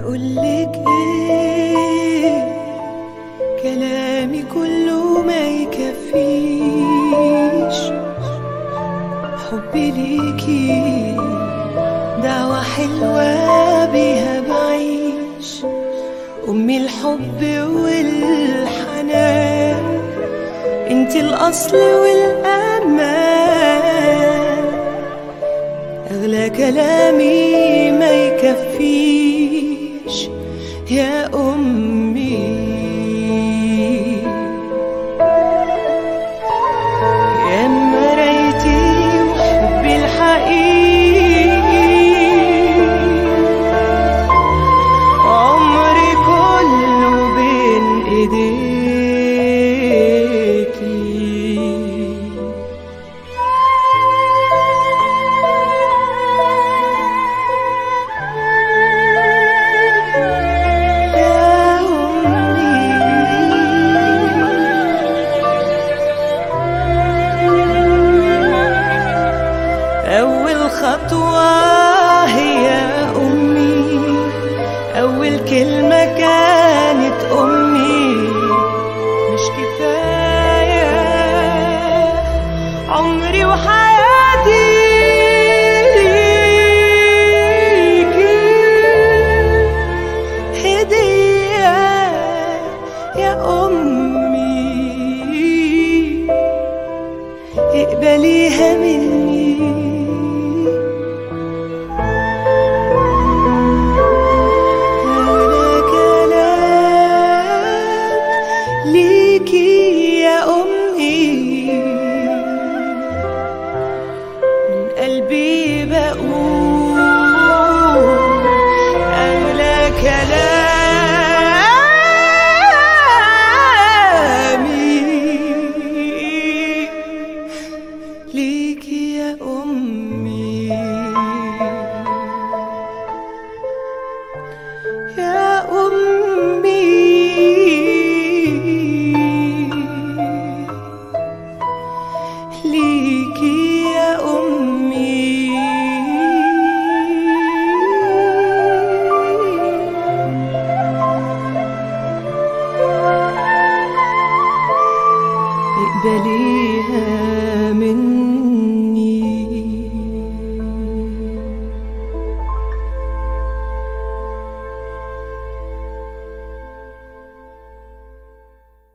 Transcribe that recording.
أقولك إيه؟ كلامي كله ما يكفيش. حبي ليكي دعوة حلوة بيها بعيش. أمي الحب والحنان، انتي الأصل والأمان. أغلى كلامي ما يكفيش يا أمي. يا مرايتي وحبي الحقيقي، عمري كله بين ايديكي. أول خطوة هي أمي، أول كلمة كانت أمي. مش كفاية عمري وحياتي ليكي هدية يا أمي، اقبليها مني. ليكي يا أمي من قلبي بقول أغلى كلامي. ليكي يا أمي يا أمي. ليكي يا أمي. اقبليها مني.